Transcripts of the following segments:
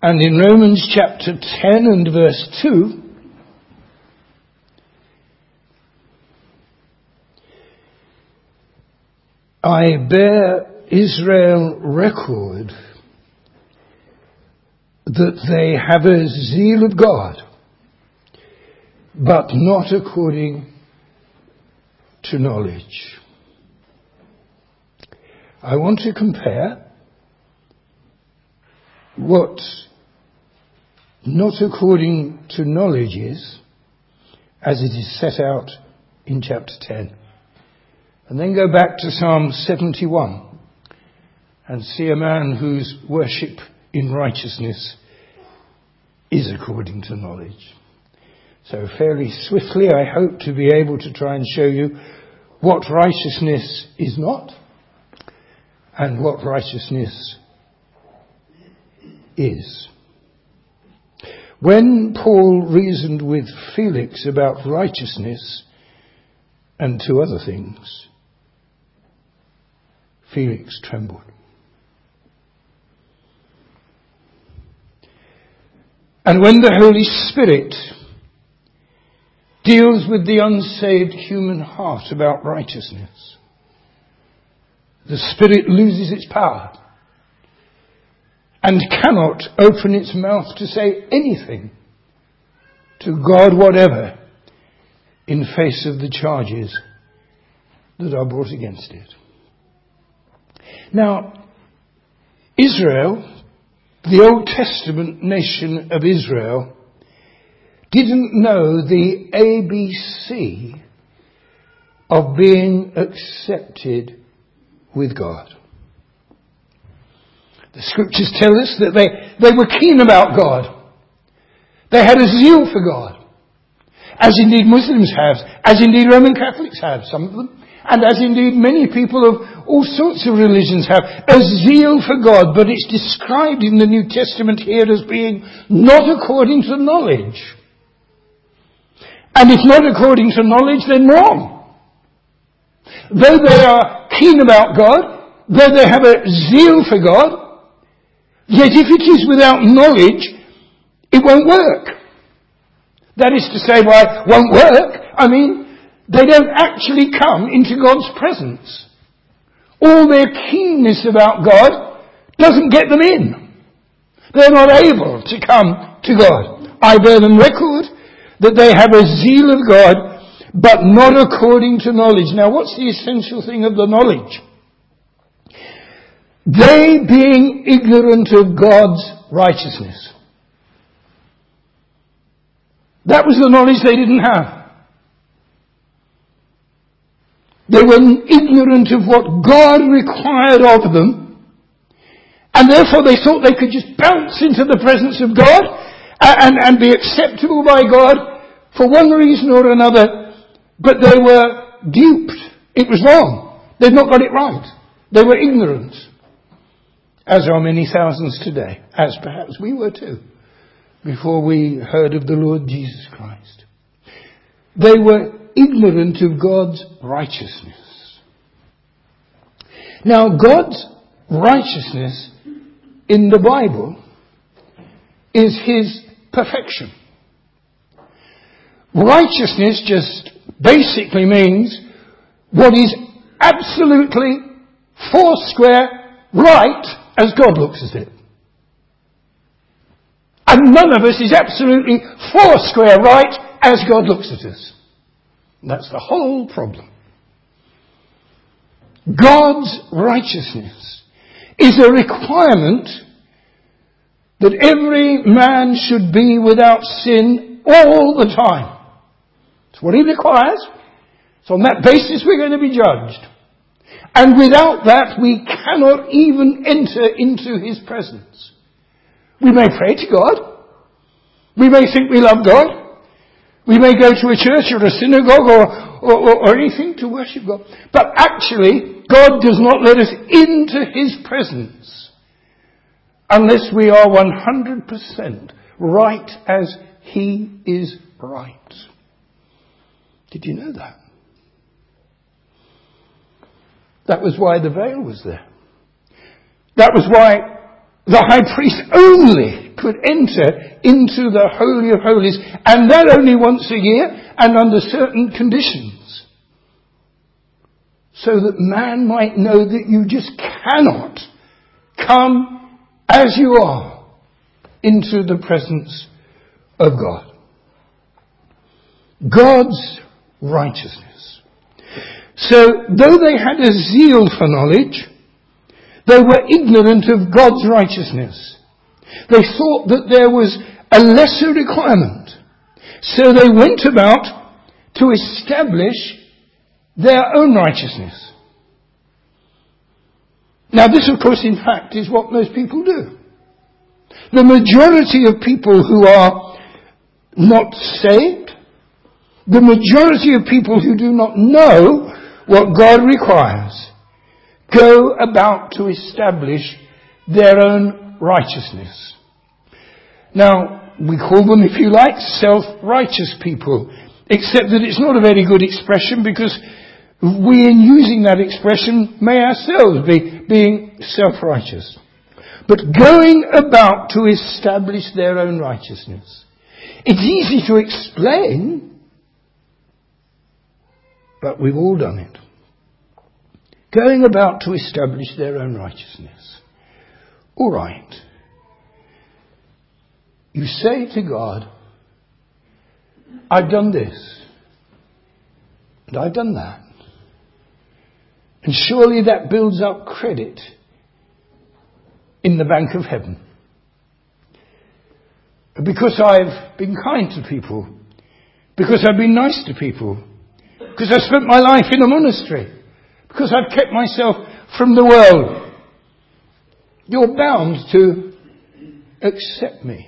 And in Romans chapter 10 and verse 2, I bear Israel record that they have a zeal of God, but not according to knowledge. I want to compare what not according to knowledge is, as it is set out in chapter 10. And then go back to Psalm 71 and see a man whose worship in righteousness is according to knowledge. So fairly swiftly, I hope to be able to try and show you what righteousness is not and what righteousness is. When Paul reasoned with Felix about righteousness and two other things, Felix trembled. And when the Holy Spirit deals with the unsaved human heart about righteousness, the Spirit loses its power and cannot open its mouth to say anything to God whatever in face of the charges that are brought against it. Now, Israel, the Old Testament nation of Israel, didn't know the ABC of being accepted with God. The scriptures tell us that they were keen about God. They had a zeal for God, as indeed Muslims have, as indeed Roman Catholics have, some of them, and as indeed many people of all sorts of religions have, a zeal for God, but it's described in the New Testament here as being not according to knowledge. And if not according to knowledge, then wrong. Though they are keen about God, though they have a zeal for God, yet if it is without knowledge, it won't work. That is to say, why won't work? I mean, they don't actually come into God's presence. All their keenness about God doesn't get them in. They're not able to come to God. I bear them record that they have a zeal of God, but not according to knowledge. Now, what's the essential thing of the knowledge? They being ignorant of God's righteousness. That was the knowledge they didn't have. They were ignorant of what God required of them, and therefore they thought they could just bounce into the presence of God and be acceptable by God for one reason or another, but they were duped. It was wrong. They'd not got it right. They were ignorant, as are many thousands today, as perhaps we were too, before we heard of the Lord Jesus Christ. They were ignorant of God's righteousness. Now, God's righteousness in the Bible is His perfection. Righteousness just basically means what is absolutely foursquare right as God looks at it. And none of us is absolutely foursquare right as God looks at us. That's the whole problem. God's righteousness is a requirement that every man should be without sin all the time. It's what He requires. So on that basis we're going to be judged. And without that we cannot even enter into His presence. We may pray to God. We may think we love God. We may go to a church or a synagogue or anything to worship God. But actually, God does not let us into His presence unless we are 100% right as He is right. Did you know that? That was why the veil was there. That was why the high priest only could enter into the Holy of Holies, and that only once a year and under certain conditions. So that man might know that you just cannot come as you are into the presence of God. God's righteousness. So, though they had a zeal for knowledge, they were ignorant of God's righteousness. They thought that there was a lesser requirement. So they went about to establish their own righteousness. Now this, of course, in fact, is what most people do. The majority of people who are not saved, the majority of people who do not know what God requires, go about to establish their own righteousness. Now, we call them, if you like, self-righteous people, except that it's not a very good expression, because we, in using that expression, may ourselves be being self-righteous. But going about to establish their own righteousness. It's easy to explain, but we've all done it. Going about to establish their own righteousness. All right. You say to God, I've done this, and I've done that. And surely that builds up credit in the bank of heaven. Because I've been kind to people, because I've been nice to people, because I've spent my life in a monastery, because I've kept myself from the world, you're bound to accept me.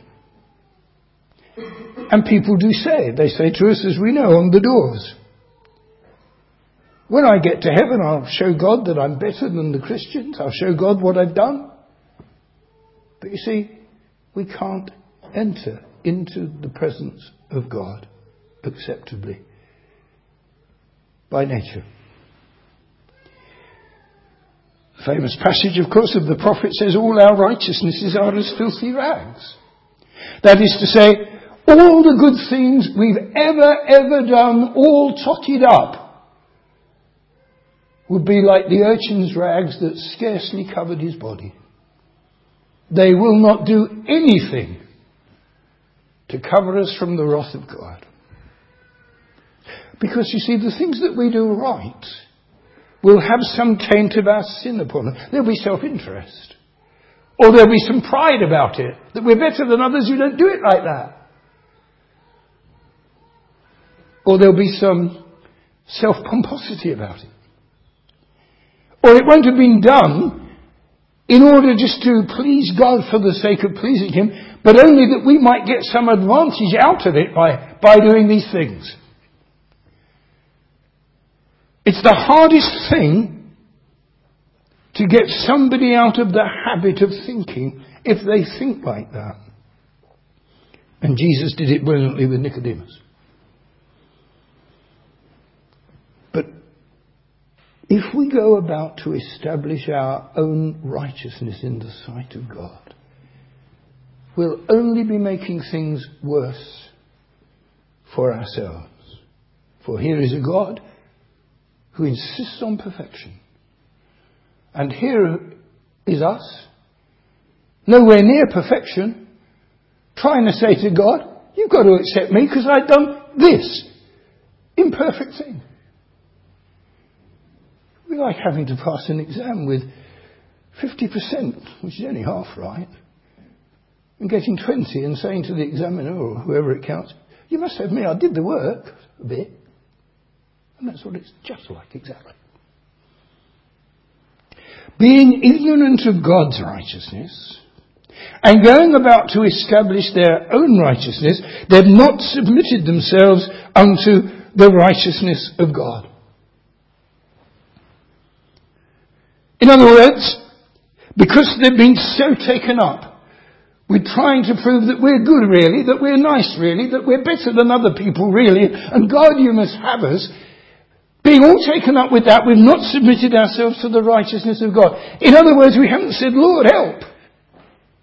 And people do say, they say to us, as we know, on the doors, when I get to heaven, I'll show God that I'm better than the Christians. I'll show God what I've done. But you see, we can't enter into the presence of God acceptably by nature. The famous passage, of course, of the prophet says, all our righteousnesses are as filthy rags. That is to say, all the good things we've ever done, all totted up, would be like the urchin's rags that scarcely covered his body. They will not do anything to cover us from the wrath of God. Because you see, the things that we do right will have some taint of our sin upon them. There'll be self-interest. Or there'll be some pride about it, that we're better than others who don't do it like that. Or there'll be some self-pomposity about it. Or it won't have been done in order just to please God for the sake of pleasing Him, but only that we might get some advantage out of it by doing these things. It's the hardest thing to get somebody out of the habit of thinking if they think like that. And Jesus did it brilliantly with Nicodemus. But if we go about to establish our own righteousness in the sight of God, we'll only be making things worse for ourselves. For here is a God who insists on perfection. And here is us, nowhere near perfection, trying to say to God, you've got to accept me because I've done this imperfect thing. We like having to pass an exam with 50%, which is only half right, and getting 20 and saying to the examiner or whoever it counts, you must have me, I did the work a bit. And that's what it's just like, exactly. Being ignorant of God's righteousness and going about to establish their own righteousness, they've not submitted themselves unto the righteousness of God. In other words, because they've been so taken up with trying to prove that we're good really, that we're nice really, that we're better than other people really, and God, you must have us, being all taken up with that, we've not submitted ourselves to the righteousness of God. In other words, we haven't said, Lord, help.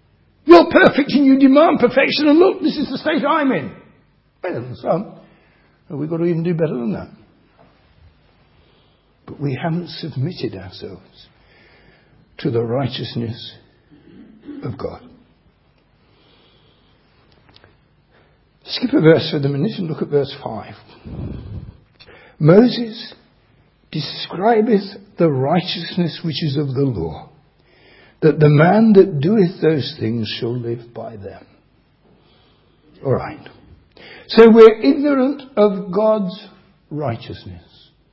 perfect and you demand perfection, and look, this is the state I'm in. Better than some. And we've got to even do better than that. But we haven't submitted ourselves to the righteousness of God. Skip a verse for the minute and look at verse 5. Moses describeth the righteousness which is of the law, that the man that doeth those things shall live by them. All right. So we're ignorant of God's righteousness.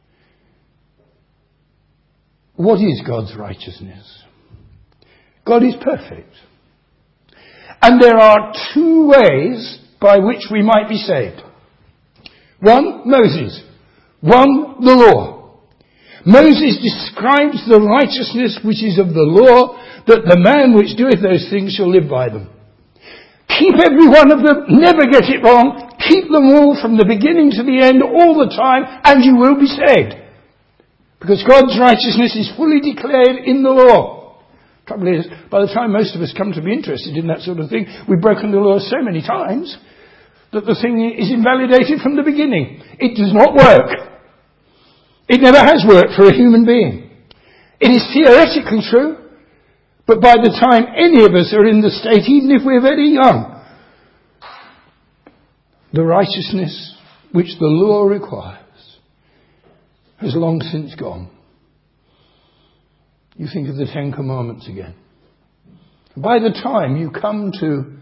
What is God's righteousness? God is perfect. And there are two ways by which we might be saved. One, Moses. One, the law. Moses describes the righteousness which is of the law, that the man which doeth those things shall live by them. Keep every one of them, never get it wrong, keep them all from the beginning to the end, all the time, and you will be saved. Because God's righteousness is fully declared in the law. Trouble is, by the time most of us come to be interested in that sort of thing, we've broken the law so many times that the thing is invalidated from the beginning. It does not work. It never has worked for a human being. It is theoretically true, but by the time any of us are in the state, even if we're very young, the righteousness which the law requires has long since gone. You think of the Ten Commandments again. By the time you come to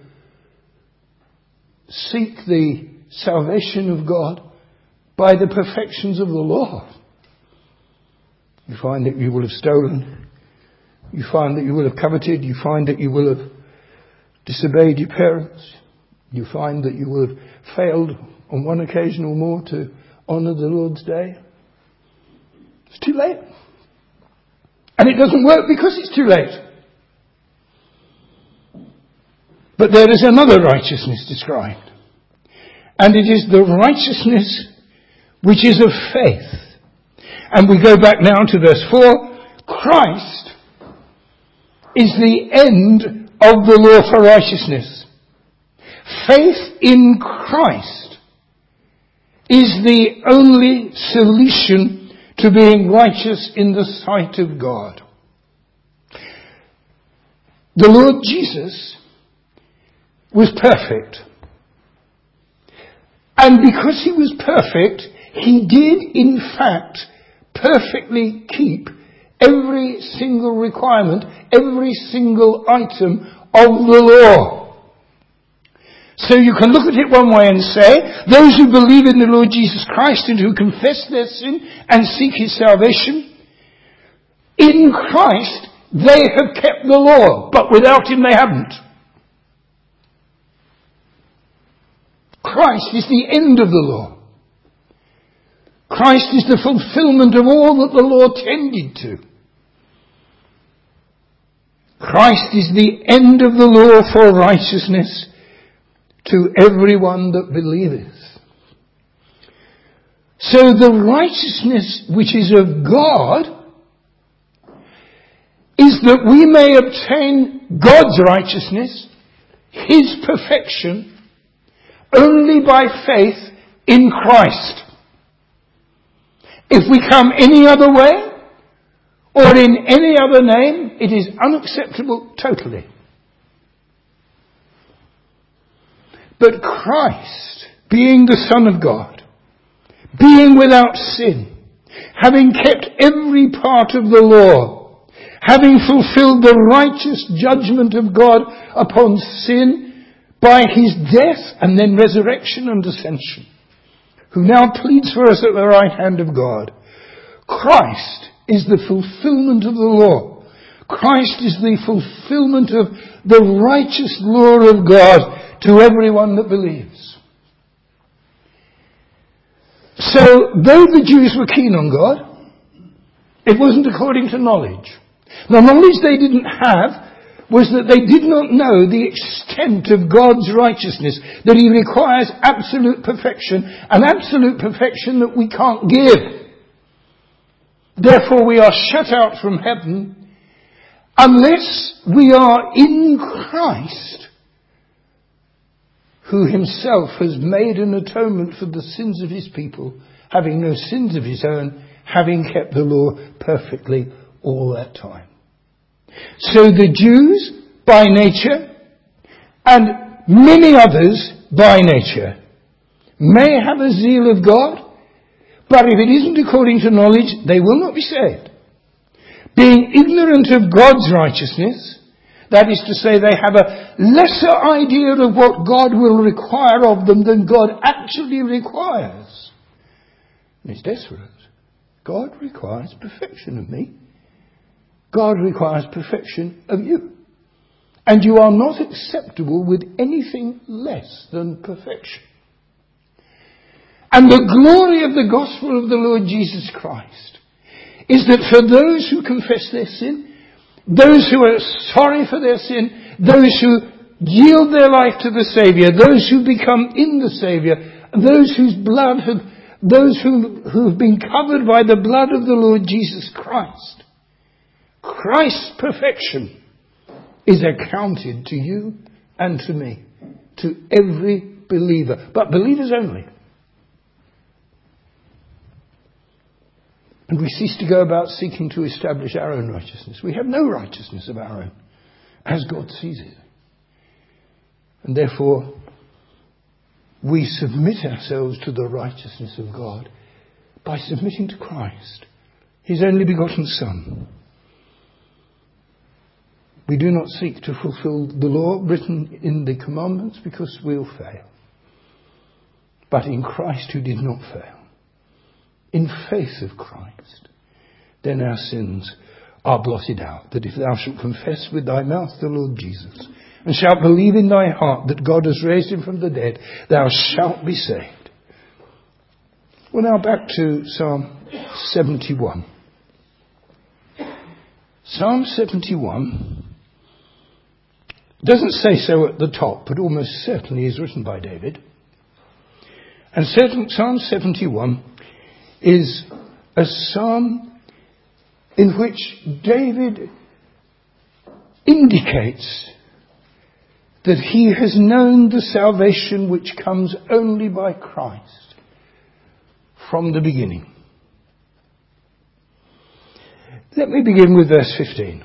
seek the salvation of God by the perfections of the law, you find that you will have stolen, you find that you will have coveted, you find that you will have disobeyed your parents, you find that you will have failed on one occasion or more to honour the Lord's day. It's too late. And it doesn't work because it's too late. But there is another righteousness described. And it is the righteousness which is of faith. And we go back now to verse 4. Christ is the end of the law for righteousness. Faith in Christ is the only solution to being righteous in the sight of God. The Lord Jesus was perfect. And because he was perfect, he did in fact perfectly keep every single requirement, every single item of the law. So you can look at it one way and say, those who believe in the Lord Jesus Christ and who confess their sin and seek his salvation, in Christ they have kept the law, but without him they haven't. Christ is the end of the law. Christ is the fulfillment of all that the law tended to. Christ is the end of the law for righteousness to everyone that believeth. So the righteousness which is of God is that we may obtain God's righteousness, his perfection, only by faith in Christ. If we come any other way, or in any other name, it is unacceptable totally. But Christ, being the Son of God, being without sin, having kept every part of the law, having fulfilled the righteous judgment of God upon sin by his death and then resurrection and ascension, who now pleads for us at the right hand of God, Christ is the fulfillment of the law. Christ is the fulfillment of the righteous law of God to everyone that believes. So, though the Jews were keen on God, it wasn't according to knowledge. The knowledge they didn't have was that they did not know the extent of God's righteousness, that he requires absolute perfection, an absolute perfection that we can't give. Therefore we are shut out from heaven unless we are in Christ who himself has made an atonement for the sins of his people, having no sins of his own, having kept the law perfectly all that time. So the Jews by nature, and many others by nature, may have a zeal of God, but if it isn't according to knowledge, they will not be saved. Being ignorant of God's righteousness, that is to say, they have a lesser idea of what God will require of them than God actually requires. And it's desperate. God requires perfection of me. God requires perfection of you. And you are not acceptable with anything less than perfection. And the glory of the gospel of the Lord Jesus Christ is that for those who confess their sin, those who are sorry for their sin, those who yield their life to the Saviour, those who become in the Saviour, those whose blood those who have been covered by the blood of the Lord Jesus Christ, Christ's perfection is accounted to you and to me, to every believer, but believers only. And we cease to go about seeking to establish our own righteousness. We have no righteousness of our own, as God sees it. And therefore, we submit ourselves to the righteousness of God by submitting to Christ, His only begotten Son. We do not seek to fulfill the law written in the commandments because we'll fail. But in Christ who did not fail, in faith of Christ, then our sins are blotted out. That if thou shalt confess with thy mouth the Lord Jesus, and shalt believe in thy heart that God has raised him from the dead, thou shalt be saved. Well, now back to Psalm 71. Psalm 71 doesn't say so at the top, but almost certainly is written by David. And Psalm 71 is a psalm in which David indicates that he has known the salvation which comes only by Christ from the beginning. Let me begin with verse 15.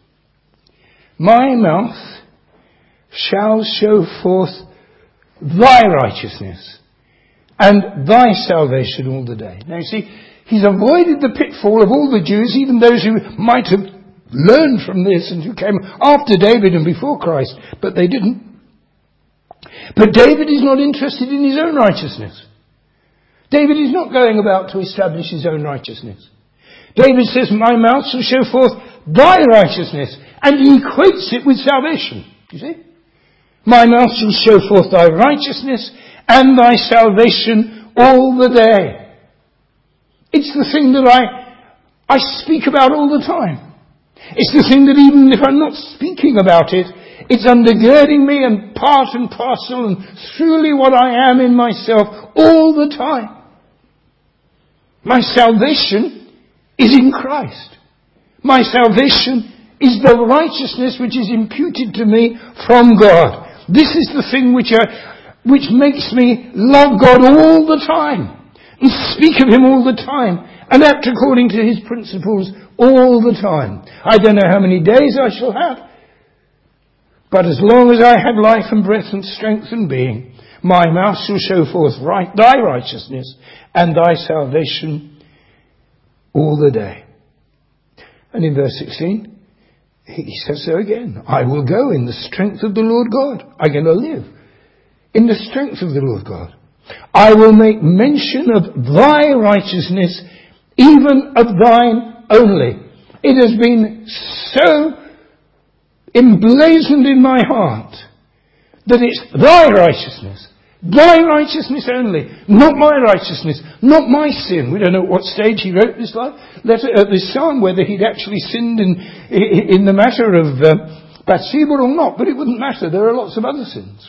My mouth shall show forth thy righteousness and thy salvation all the day. Now you see, he's avoided the pitfall of all the Jews, even those who might have learned from this and who came after David and before Christ, but they didn't. But David is not interested in his own righteousness. David is not going about to establish his own righteousness. David says, my mouth shall show forth thy righteousness, and he equates it with salvation. Do you see? My mouth shall show forth thy righteousness and thy salvation all the day. It's the thing that I speak about all the time. It's the thing that even if I'm not speaking about it, it's undergirding me and part and parcel and truly what I am in myself all the time. My salvation is in Christ. My salvation is the righteousness which is imputed to me from God. This is the thing which makes me love God all the time and speak of Him all the time and act according to His principles all the time. I don't know how many days I shall have, but as long as I have life and breath and strength and being, my mouth shall show forth thy righteousness and thy salvation all the day. And in verse 16, he says so again. I will go in the strength of the Lord God. I'm going to live in the strength of the Lord God. I will make mention of thy righteousness, even of thine only. It has been so emblazoned in my heart that it's thy righteousness. Thy righteousness only, not my righteousness, not my sin. We don't know at what stage he wrote this this psalm, whether he'd actually sinned in the matter of Bathsheba or not, but it wouldn't matter. There are lots of other sins.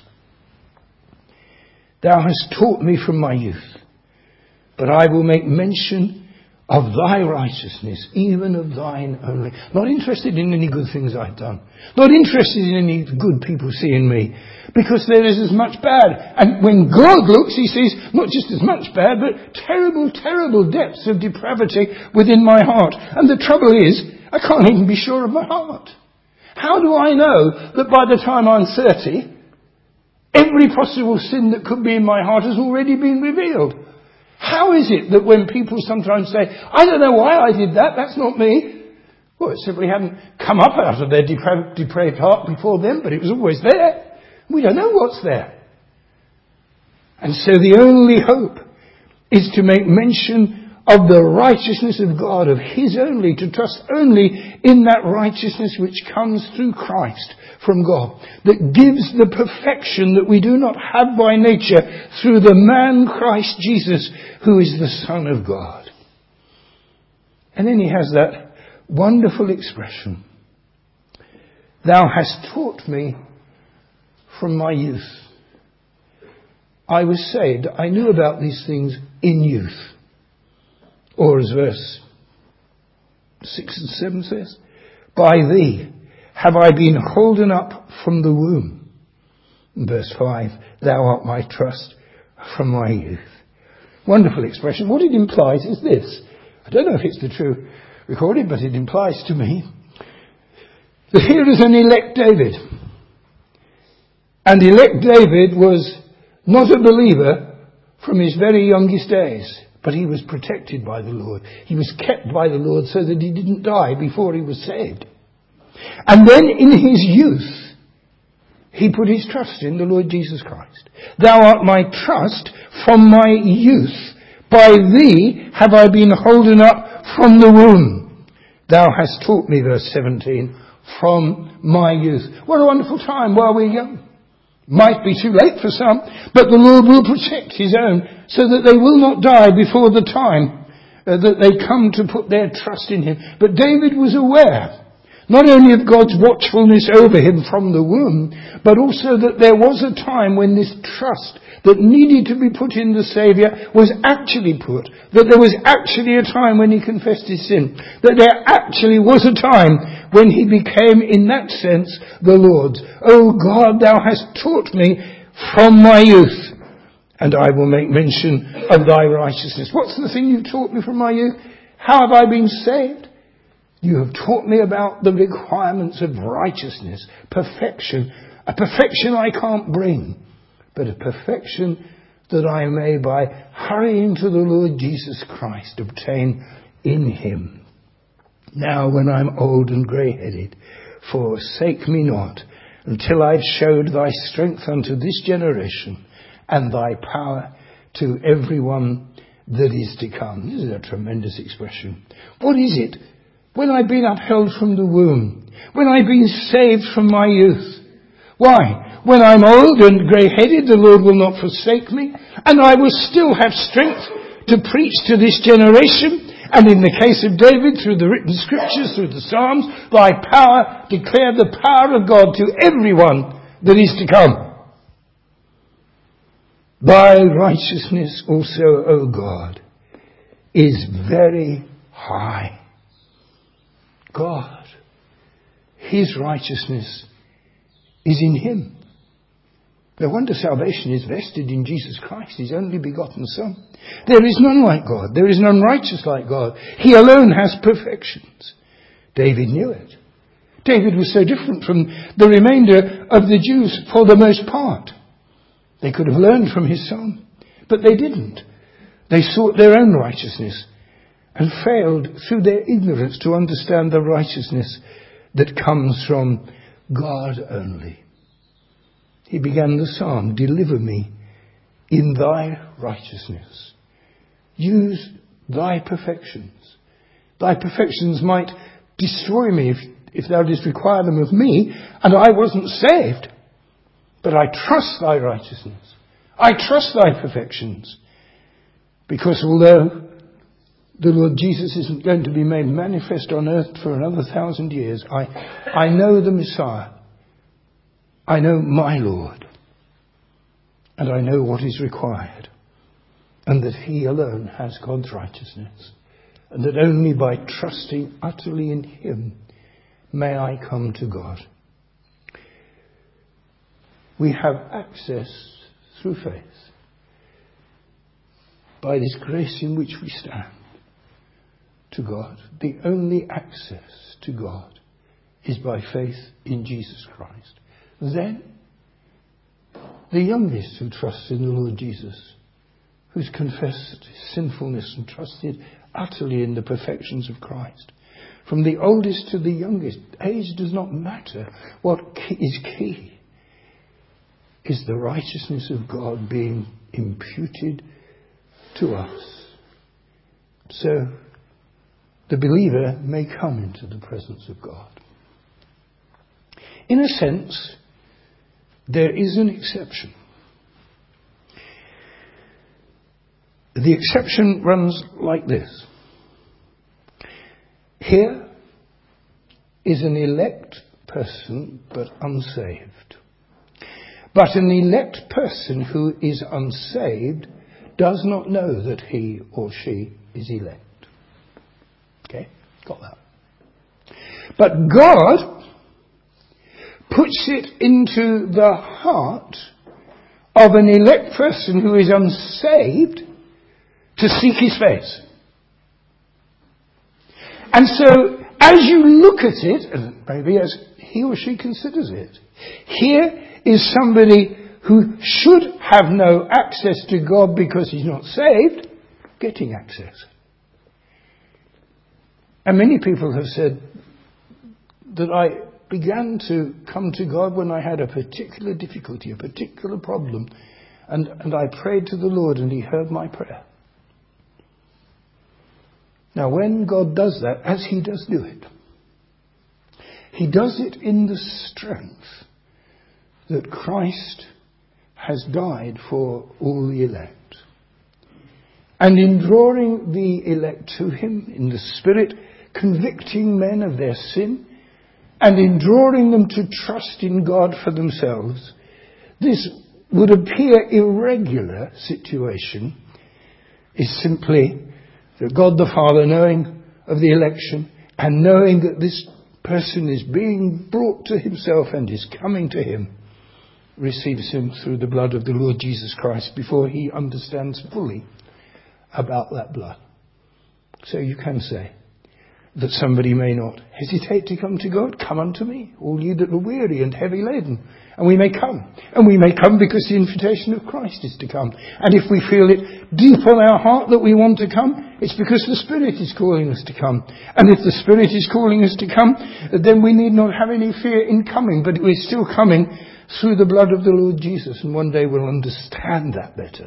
Thou hast taught me from my youth, but I will make mention of thy righteousness, even of thine only. Not interested in any good things I've done. Not interested in any good people seeing me. Because there is as much bad. And when God looks, he sees not just as much bad, but terrible, terrible depths of depravity within my heart. And the trouble is, I can't even be sure of my heart. How do I know that by the time I'm 30, every possible sin that could be in my heart has already been revealed? How is it that when people sometimes say, I don't know why I did that, that's not me. Well, it simply hadn't come up out of their depraved heart before then, but it was always there. We don't know what's there. And so the only hope is to make mention of the righteousness of God, of His only, to trust only in that righteousness which comes through Christ from God, that gives the perfection that we do not have by nature through the man Christ Jesus, who is the Son of God. And then he has that wonderful expression, thou hast taught me from my youth. I was saved, I knew about these things in youth. Or as verse 6 and 7 says, by thee have I been holden up from the womb. And verse 5, thou art my trust from my youth. Wonderful expression. What it implies is this. I don't know if it's the true recording, but it implies to me that here is an elect David. And elect David was not a believer from his very youngest days. But he was protected by the Lord. He was kept by the Lord so that he didn't die before he was saved. And then in his youth, he put his trust in the Lord Jesus Christ. Thou art my trust from my youth. By thee have I been holden up from the womb. Thou hast taught me, verse 17, from my youth. What a wonderful time while we're young. Might be too late for some, but the Lord will protect His own so that they will not die before the time that they come to put their trust in Him. But David was aware not only of God's watchfulness over him from the womb, but also that there was a time when this trust that needed to be put in the Saviour was actually put. That there was actually a time when he confessed his sin. That there actually was a time when he became, in that sense, the Lord's. O God, thou hast taught me from my youth, and I will make mention of thy righteousness. What's the thing you've taught me from my youth? How have I been saved? You have taught me about the requirements of righteousness, perfection, a perfection I can't bring, but a perfection that I may, by hurrying to the Lord Jesus Christ, obtain in Him. Now when I'm old and grey-headed, forsake me not, until I've showed thy strength unto this generation, and thy power to everyone that is to come. This is a tremendous expression. What is it? When I've been upheld from the womb, when I've been saved from my youth. Why? When I'm old and grey-headed, the Lord will not forsake me, and I will still have strength to preach to this generation. And in the case of David, through the written scriptures, through the Psalms, thy power, declare the power of God to everyone that is to come. Thy righteousness also, O God, is very high. God, His righteousness is in Him. No wonder salvation is vested in Jesus Christ, His only begotten Son. There is none like God. There is none righteous like God. He alone has perfections. David knew it. David was so different from the remainder of the Jews for the most part. They could have learned from his son, but they didn't. They sought their own righteousness and failed through their ignorance to understand the righteousness that comes from God only. He began the psalm, deliver me in thy righteousness. Use thy perfections. Thy perfections might destroy me if thou didst require them of me, and I wasn't saved. But I trust thy righteousness. I trust thy perfections. Because although the Lord Jesus isn't going to be made manifest on earth for another 1,000 years, I know the Messiah. I know my Lord. And I know what is required. And that He alone has God's righteousness. and that only by trusting utterly in him may I come to God. We have access through faith, by this grace in which we stand, to God. The only access to God is by faith in Jesus Christ. Then, the youngest who trusts in the Lord Jesus, who's confessed his sinfulness and trusted utterly in the perfections of Christ. From the oldest to the youngest, age does not matter. What is key is the righteousness of God being imputed to us. So, the believer may come into the presence of God. In a sense, there is an exception. The exception runs like this. Here is an elect person but unsaved. But an elect person who is unsaved does not know that he or she is elect. Okay, got that. But God puts it into the heart of an elect person who is unsaved to seek his face. And so, as you look at it, and maybe as he or she considers it, here is somebody who should have no access to God because he's not saved, getting access. And many people have said that I began to come to God when I had a particular difficulty, a particular problem, and I prayed to the Lord and he heard my prayer. Now, when God does that, as he does do it, he does it in the strength that Christ has died for all the elect. And in drawing the elect to him in the Spirit, convicting men of their sin, and in drawing them to trust in God for themselves, this would appear irregular situation is simply that God the Father, knowing of the election and knowing that this person is being brought to himself and is coming to him, receives him through the blood of the Lord Jesus Christ before he understands fully about that blood. So you can say that somebody may not hesitate to come to God. Come unto me, all you that are weary and heavy laden. And we may come. And we may come because the invitation of Christ is to come. And if we feel it deep on our heart that we want to come, it's because the Spirit is calling us to come. And if the Spirit is calling us to come, then we need not have any fear in coming. But we're still coming through the blood of the Lord Jesus. And one day we'll understand that better.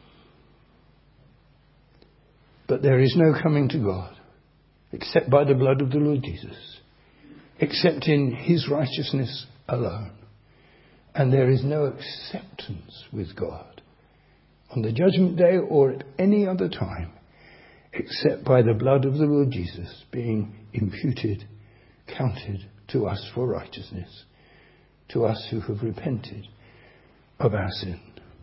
But there is no coming to God except by the blood of the Lord Jesus, except in his righteousness alone. And there is no acceptance with God on the judgment day or at any other time except by the blood of the Lord Jesus being imputed, counted to us for righteousness, to us who have repented of our sin.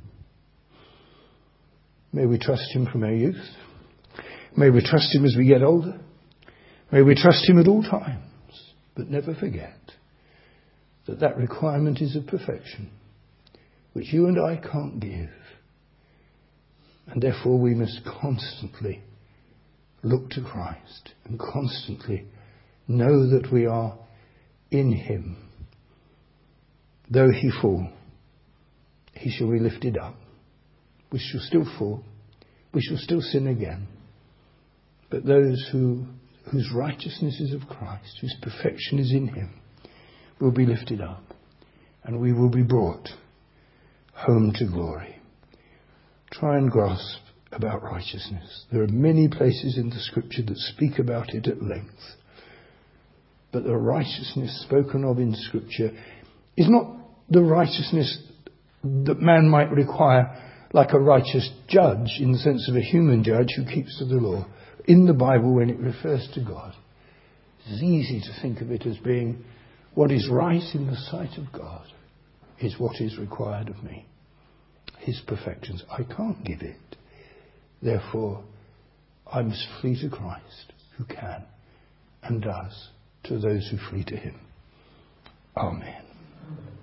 May we trust him from our youth. May we trust him as we get older. May we trust him at all times, but never forget that that requirement is of perfection, which you and I can't give. And therefore we must constantly look to Christ and constantly know that we are in him. Though he fall, he shall be lifted up. We shall still fall. We shall still sin again. But those whose righteousness is of Christ, whose perfection is in him, will be lifted up, and we will be brought home to glory. Try and grasp about righteousness. There are many places in the Scripture that speak about it at length. But the righteousness spoken of in Scripture is not the righteousness that man might require, like a righteous judge, in the sense of a human judge who keeps to the law. In the Bible, when it refers to God, it's easy to think of it as being what is right in the sight of God is what is required of me. His perfections. I can't give it. Therefore, I must flee to Christ, who can and does to those who flee to him. Amen.